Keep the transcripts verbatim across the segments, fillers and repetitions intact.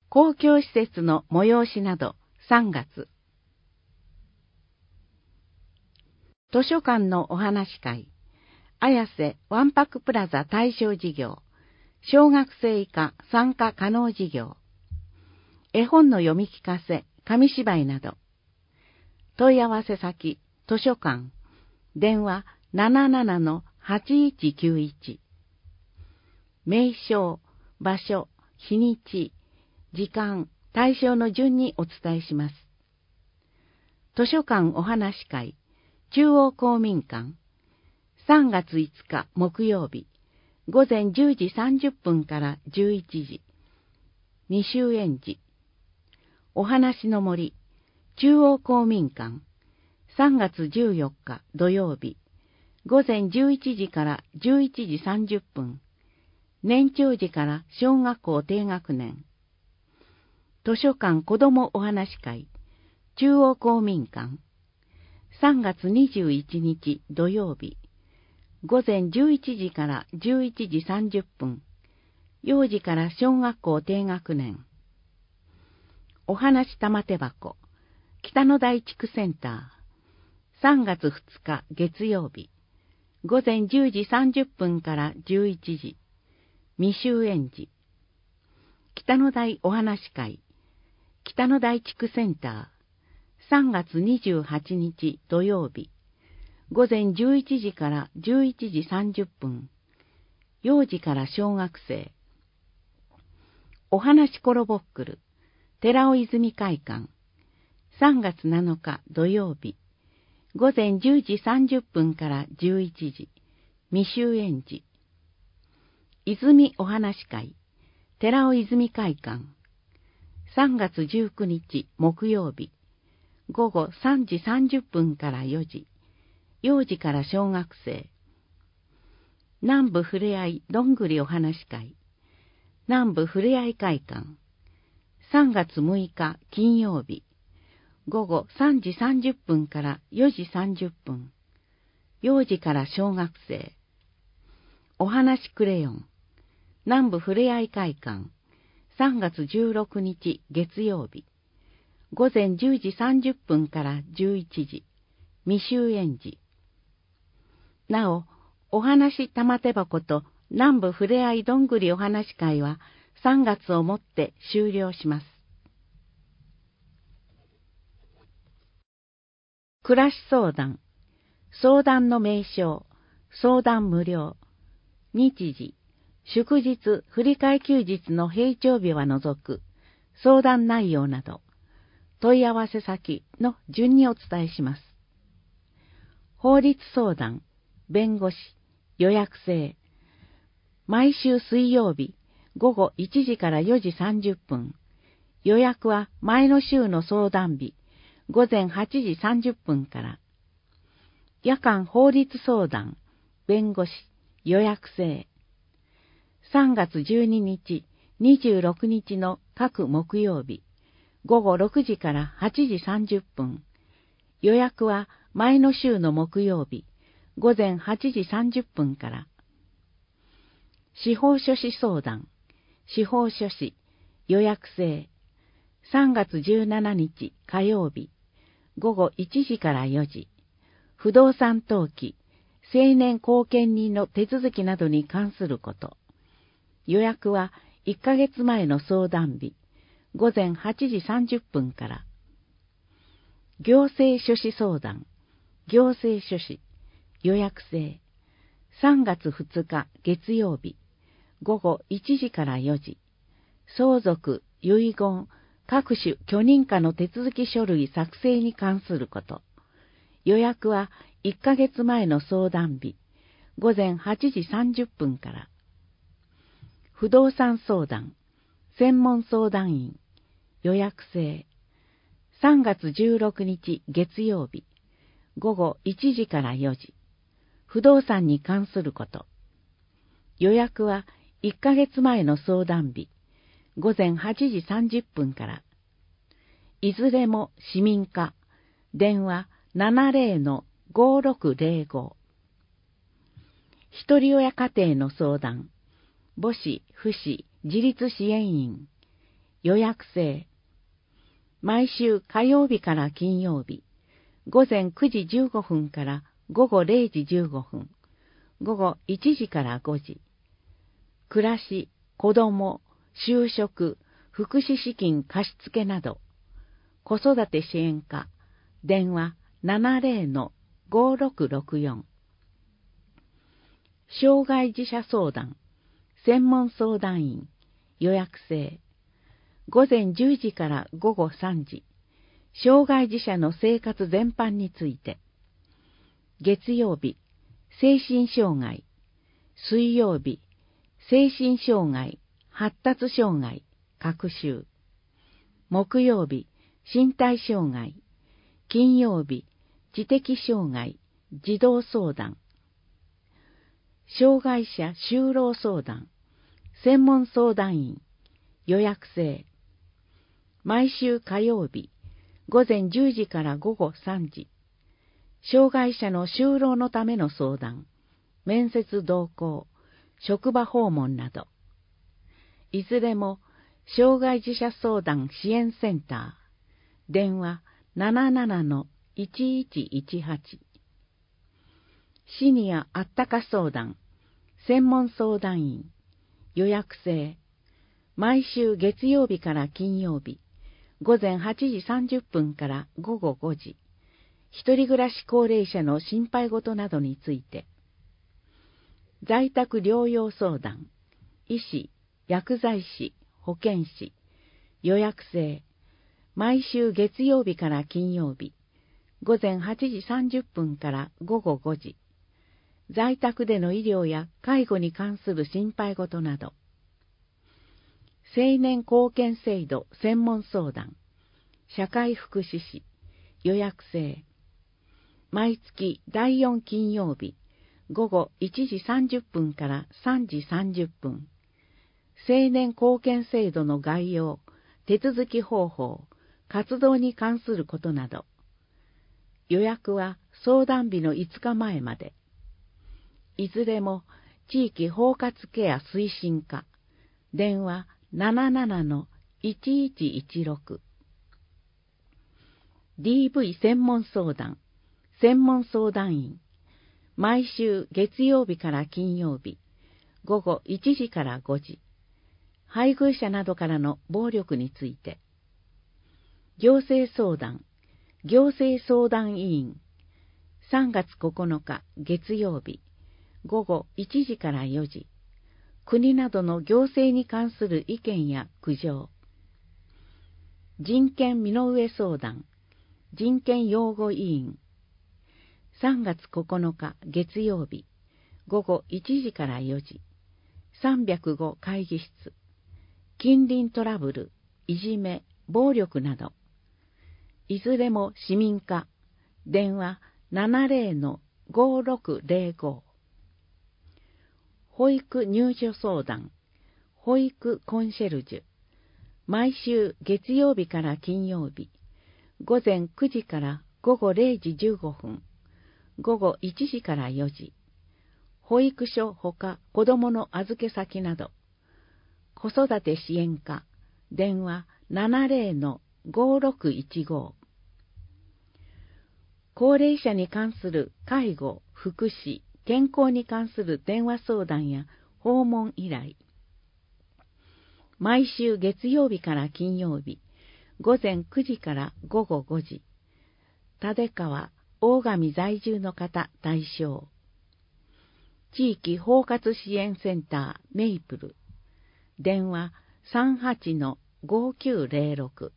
公共施設の催しなどさんがつ。図書館のお話会、綾瀬わんぱくプラザ対象事業、小学生以下参加可能事業、絵本の読み聞かせ、紙芝居など。問い合わせ先、図書館、電話 なななな はちいちきゅういち。名称、場所、日にち、時間、対象の順にお伝えします。図書館お話会、中央公民館、さんがついつか木曜日、午前じゅうじさんじゅっぷんからじゅういちじ、未就園児。お話の森、中央公民館、さんがつじゅうよっか土曜日、午前じゅういちじからじゅういちじさんじゅっぷん、年長児から小学校低学年。図書館子どもお話会、中央公民館、さんがつにじゅういちにち土曜日、午前じゅういちじからじゅういちじさんじゅっぷん、幼児から小学校低学年。お話玉手箱、北野台地区センター、さんがつふつか月曜日、午前じゅうじさんじゅっぷんからじゅういちじ、未就園児。北野台お話会、北野台地区センター、さんがつにじゅうはちにち土曜日、午前じゅういちじからじゅういちじさんじゅっぷん、幼児から小学生。お話コロボックル、寺尾泉会館、さんがつなのか土曜日、午前じゅうじさんじゅっぷんからじゅういちじ、未就園児。泉お話会、寺尾泉会館、さんがつじゅうくにち木曜日、午後さんじさんじゅっぷんからよじ、幼児から小学生。南部ふれあいどんぐりお話会、南部ふれあい会館、さんがつむいか金曜日、午後さんじさんじゅっぷんからよじさんじゅっぷん、幼児から小学生。お話クレヨン、南部ふれあい会館、さんがつじゅうろくにち月曜日、午前じゅうじさんじゅっぷんからじゅういちじ、未就園児。なお、お話玉手箱と南部ふれあいどんぐりお話会はさんがつをもって終了します。暮らし相談、相談の名称、相談無料、日時、祝日、振り替え休日の平常日は除く、相談内容など、問い合わせ先の順にお伝えします。法律相談、弁護士、予約制。毎週水曜日、午後いちじからよじさんじゅっぷん。予約は前の週の相談日、午前はちじさんじゅっぷんから。夜間法律相談、弁護士、予約制。さんがつじゅうににち、にじゅうろくにちの各木曜日、午後ろくじからはちじさんじゅっぷん。予約は前の週の木曜日、午前はちじさんじゅっぷんから。司法書士相談、司法書士、予約制。さんがつじゅうしちにち火曜日、午後いちじからよじ。不動産登記、成年後見人の手続きなどに関すること。予約はいっかげつまえの相談日、午前はちじさんじゅっぷんから。行政書士相談、行政書士、予約制。さんがつふつか月曜日、午後いちじからよじ。相続、遺言、各種許認可の手続き書類作成に関すること。予約はいっかげつまえの相談日、午前はちじさんじゅっぷんから。不動産相談、専門相談員、予約制。さんがつじゅうろくにち月曜日、午後いちじからよじ。不動産に関すること。予約はいっかげつまえの相談日、午前はちじさんじゅっぷんから。いずれも市民課、電話 ななぜろのごろくぜろご。ひとり親家庭の相談、母子、父子、自立支援員、 予約制。毎週火曜日から金曜日、午前くじじゅうごふんから午後れいじじゅうごふん、午後いちじからごじ。暮らし、子供、就職、福祉資金貸付など、子育て支援課、電話 ななぜろのごろくろくよん。障害児者相談、専門相談員、予約制。午前じゅうじから午後さんじ、障害児者の生活全般について。月曜日、精神障害。水曜日、精神障害、発達障害、学習。木曜日、身体障害。金曜日、知的障害、児童相談。障害者就労相談、専門相談員、予約制。毎週火曜日、午前じゅうじから午後さんじ。障害者の就労のための相談、面接同行、職場訪問など。いずれも、障害児者相談支援センター、電話 ななななのいちいちいちはち。シニアあったか相談、専門相談員、予約制。毎週月曜日から金曜日、午前はちじさんじゅっぷんから午後ごじ。一人暮らし高齢者の心配事などについて。在宅療養相談、医師、薬剤師、保健師、予約制。毎週月曜日から金曜日、午前はちじさんじゅっぷんから午後ごじ。在宅での医療や介護に関する心配事など。青年貢献制度専門相談、社会福祉士、予約制。毎月だいよん金曜日、午後いちじさんじゅっぷんからさんじさんじゅっぷん。青年貢献制度の概要、手続き方法、活動に関することなど。予約は相談日のいつかまえまで。いずれも地域包括ケア推進課、電話 ななななのいちいちいちろく。ディーブイ 専門相談、専門相談員。毎週月曜日から金曜日、午後いちじからごじ。配偶者などからの暴力について。行政相談、行政相談委員。さんがつここのか月曜日、午後いちじからよじ。国などの行政に関する意見や苦情。人権身の上相談、人権擁護委員。さんがつここのか月曜日、午後いちじからよじ。さんびゃくご会議室。近隣トラブル、いじめ、暴力など。いずれも市民課、電話 ななぜろのごろくぜろご。保育入所相談、保育コンシェルジュ。毎週月曜日から金曜日、午前くじから午後れいじじゅうごふん、午後いちじからよじ。保育所ほか子どもの預け先など。子育て支援課、電話 ななぜろのごろくいちご。高齢者に関する介護、福祉、健康に関する電話相談や訪問依頼。毎週月曜日から金曜日、午前くじから午後ごじ。立川、大神在住の方対象。地域包括支援センターメイプル。電話 さんはちのごきゅうぜろろく。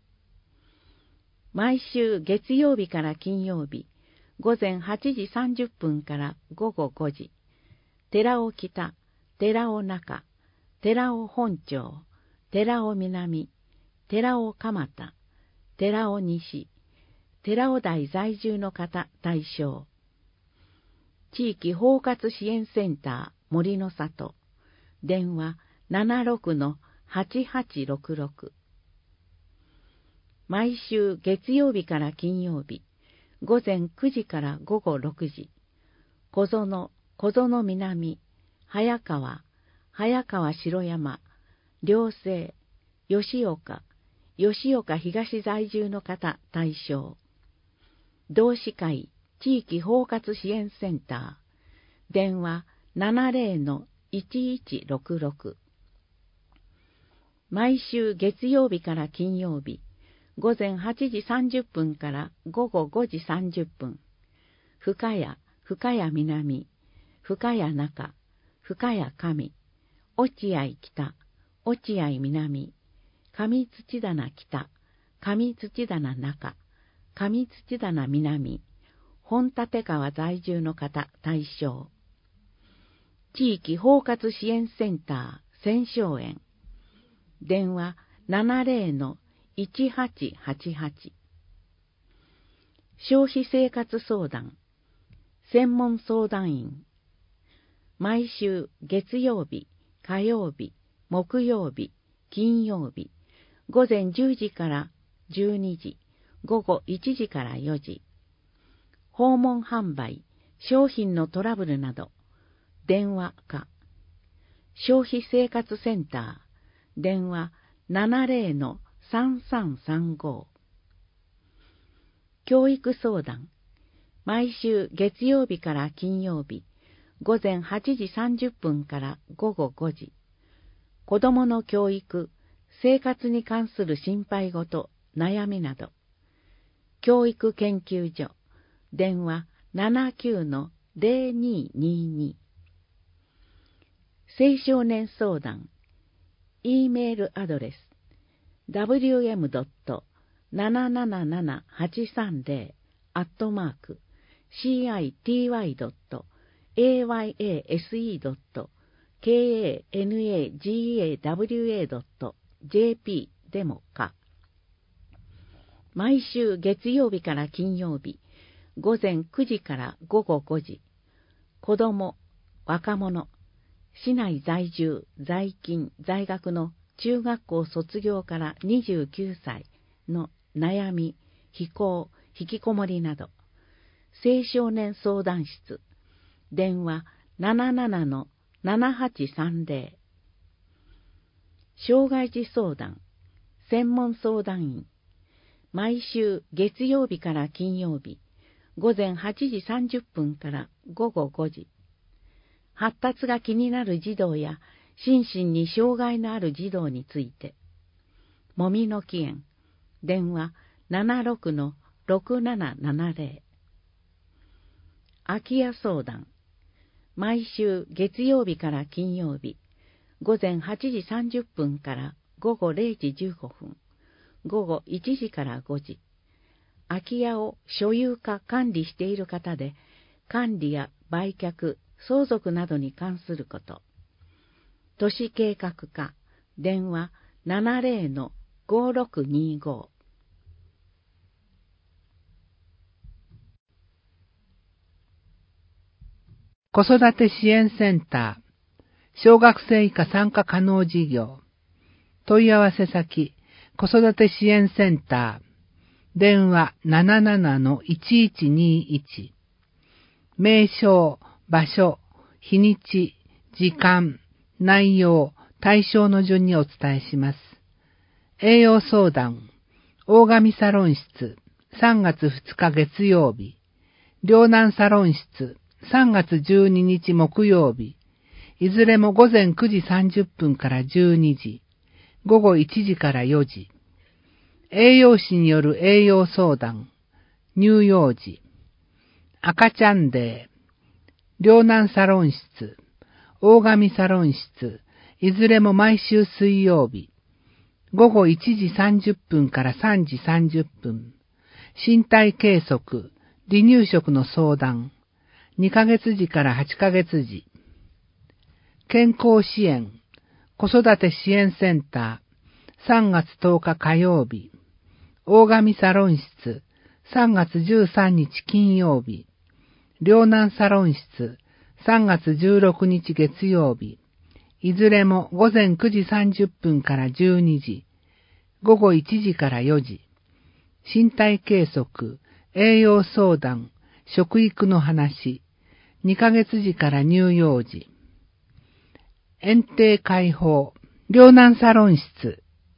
毎週月曜日から金曜日、午前はちじさんじゅっぷんから午後ごじ。寺尾北、寺尾中、寺尾本町、寺尾南、寺尾蒲田、寺尾西、寺尾台在住の方対象。地域包括支援センター森の里。電話 ななろくのはちはちろくろく。毎週月曜日から金曜日、午前くじから午後ろくじ。小園、小園南、早川、早川城山、両西、 吉岡、吉岡東在住の方対象。同志会地域包括支援センター。電話 ななゼロのいちいちろくろく。毎週月曜日から金曜日、午前はちじさんじゅっぷんから午後ごじさんじゅっぷん。深谷、深谷南、深谷中、深谷上、落合北、落合南、上土棚北、上土棚中、上土棚南、本立川在住の方対象。地域包括支援センター千松園。電話 ななゼロのいちはちはちはち。消費生活相談専門相談員。毎週月曜日、火曜日、木曜日、金曜日、午前じゅうじからじゅうにじ、午後いちじからよじ。訪問販売、商品のトラブルなど、電話か。消費生活センター、電話 ななゼロのさんさんさんご。教育相談、毎週月曜日から金曜日、午前はちじさんじゅっぷんから午後ごじ。子どもの教育、生活に関する心配事、悩みなど。教育研究所、電話 ななきゅうのゼロににに。青少年相談、E メールアドレス ダブリューエムドットななななななはちさんゼロ アットマーク シーアイティーワイドットエーワイエーエスイードットケーエーエヌエージーエーダブリューエードットジェーピー でもか。毎週月曜日から金曜日、午前くじから午後ごじ。子ども、若者、市内在住、在勤、在学の中学校卒業からにじゅうきゅうさいの悩み、非行、引きこもりなど。青少年相談室、電話 ななななのななはちさんゼロ。障害児相談、専門相談員。毎週月曜日から金曜日、午前はちじさんじゅっぷんから午後ごじ。発達が気になる児童や心身に障害のある児童について。もみの木園、電話 ななろくのろくななななゼロ。空き家相談、毎週月曜日から金曜日、午前はちじさんじゅっぷんから午後れいじじゅうごふん、午後いちじからごじ。空き家を所有か管理している方で、管理や売却、相続などに関すること。都市計画課、電話 ななゼロのごろくにご。 子育て支援センター、小学生以下参加可能事業。問い合わせ先、子育て支援センター、電話 ななななのいちいちにいち。名称、場所、日にち、時間、内容、対象の順にお伝えします。栄養相談、大神サロン室、さんがつふつか月曜日。両南サロン室、さんがつじゅうににち木曜日。いずれも午前くじさんじゅっぷんからじゅうにじ、午後いちじからよじ。栄養士による栄養相談、乳幼児、赤ちゃんデー、両南サロン室、大神サロン室、いずれも毎週水曜日、午後いちじさんじゅっぷんからさんじさんじゅっぷん、身体計測、離乳食の相談、にかげつじからはちかげつじ、健康支援、子育て支援センター、さんがつとおか火曜日、大神サロン室、さんがつじゅうさんにち金曜日、両南サロン室、さんがつじゅうろくにち月曜日、いずれも午前くじさんじゅっぷんからじゅうにじ、午後いちじからよじ、身体計測、栄養相談、食育の話、にかげつじから乳幼児、園庭開放、両南サロン室、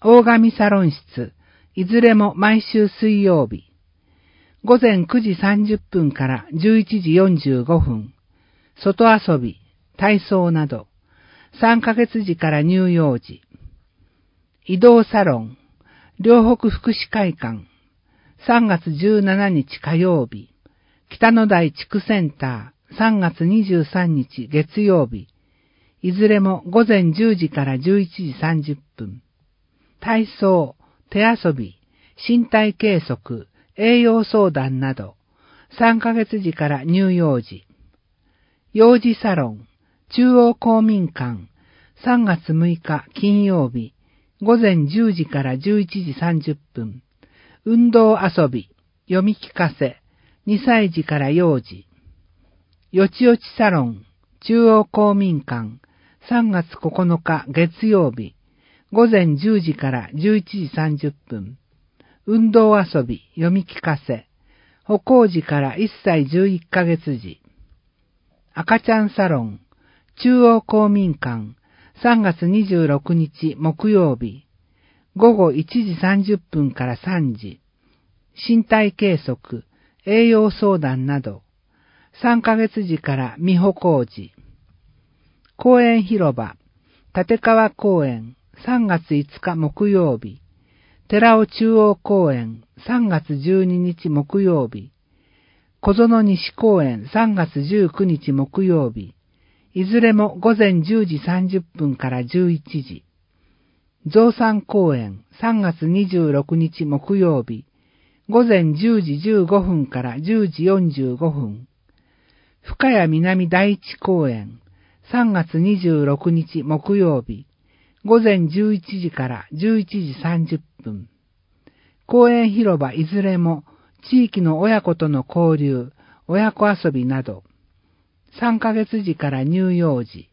大神サロン室、いずれも毎週水曜日。午前くじさんじゅっぷんからじゅういちじよんじゅうごふん。外遊び、体操など。さんかげつじから乳幼児。移動サロン、両北福祉会館。さんがつじゅうしちにち火曜日。北野台地区センター。さんがつにじゅうさんにち月曜日。いずれも午前じゅうじからじゅういちじさんじゅっぷん。体操、手遊び、身体計測、栄養相談など、さんかげつじから乳幼児。幼児サロン、中央公民館、さんがつむいか金曜日、午前じゅうじからじゅういちじさんじゅっぷん。運動遊び、読み聞かせ、にさいじから幼児。よちよちサロン、中央公民館、さんがつここのか月曜日、午前じゅうじからじゅういちじさんじゅっぷん。運動遊び、読み聞かせ、歩行時からいっさいじゅういっかげつじ。赤ちゃんサロン、中央公民館、さんがつにじゅうろくにち木曜日、午後いちじさんじゅっぷんからさんじ。身体計測、栄養相談など、さんかげつじから未歩行時。公園広場、立川公園、さんがついつか木曜日。寺尾中央公園、さんがつじゅうににち木曜日。小園西公園、さんがつじゅうくにち木曜日。いずれも午前じゅうじさんじゅっぷんからじゅういちじ。増産公園、さんがつにじゅうろくにち木曜日。午前じゅうじじゅうごふんからじゅうじよんじゅうごふん。深谷南第一公園、さんがつにじゅうろくにち木曜日。午前じゅういちじからじゅういちじさんじゅっぷん。公園広場いずれも地域の親子との交流、親子遊びなど。さんかげつじから乳幼児。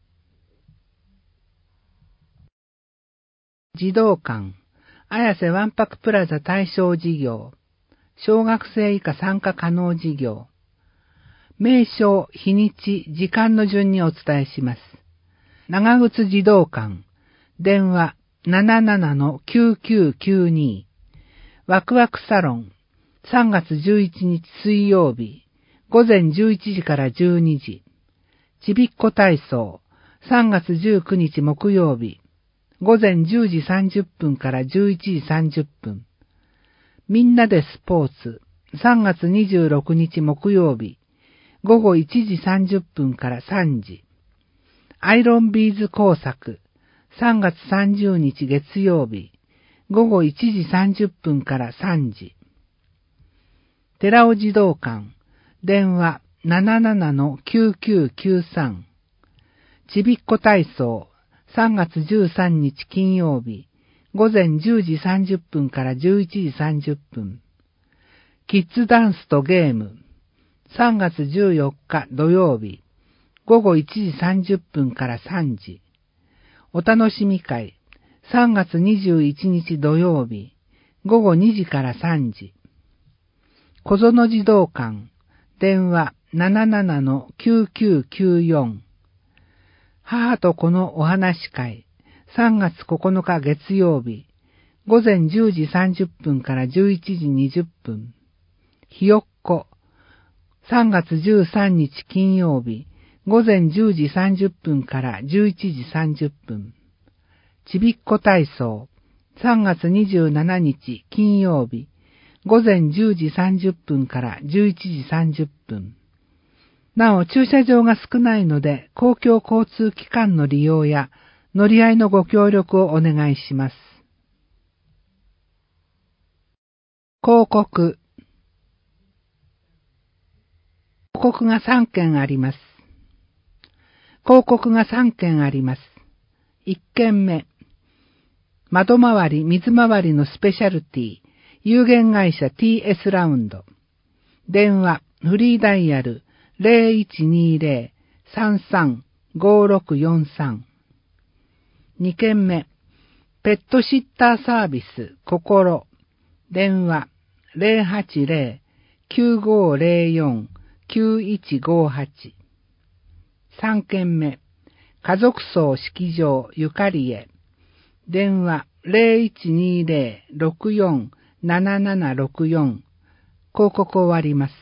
児童館、綾瀬わんぱくプラザ対象事業。小学生以下参加可能事業。名称、日にち、時間の順にお伝えします。長靴児童館、電話 ななななのきゅうきゅうきゅうに。ワクワクサロン、さんがつじゅういちにち水曜日、午前じゅういちじからじゅうにじ。ちびっこ体操、さんがつじゅうくにち木曜日、午前じゅうじさんじゅっぷんからじゅういちじさんじゅっぷん。みんなでスポーツ、さんがつにじゅうろくにち木曜日、午後いちじさんじゅっぷんからさんじ。アイロンビーズ工作、さんがつさんじゅうにち月曜日、午後いちじさんじゅっぷんからさんじ。寺尾児童館、電話 ななななのきゅうきゅうきゅうさん。ちびっこ体操、さんがつじゅうさんにち金曜日、午前じゅうじさんじゅっぷんからじゅういちじさんじゅっぷん。キッズダンスとゲーム、さんがつじゅうよっか土曜日、午後いちじさんじゅっぷんからさんじ。お楽しみ会、さんがつにじゅういちにち土曜日、午後にじからさんじ。小園児童館、電話 ななななのきゅうきゅうきゅうよん。母と子のお話会、さんがつここのか月曜日、午前じゅうじさんじゅっぷんからじゅういちじにじゅっぷん。ひよっこ、さんがつじゅうさんにち金曜日、午前じゅうじさんじゅっぷんからじゅういちじさんじゅっぷん。ちびっこ体操、さんがつにじゅうしちにち金曜日、午前じゅうじさんじゅっぷんからじゅういちじさんじゅっぷん。なお、駐車場が少ないので、公共交通機関の利用や乗り合いのご協力をお願いします。広告。広告がさんけんあります。広告がさんけんあります。いっけんめ。窓回り、水回りのスペシャルティ、有限会社 ティーエス ラウンド。電話、フリーダイヤル ゼロいちにゼロ さんさん ごろくよんさん。にけんめ。ペットシッターサービス、心。電話、ゼロはちゼロ きゅうごゼロよん きゅういちごはち。さんけんめ。家族葬式場ゆかりへ。電話ゼロいちにゼロ ろくよん ななななろくよん。広告終わります。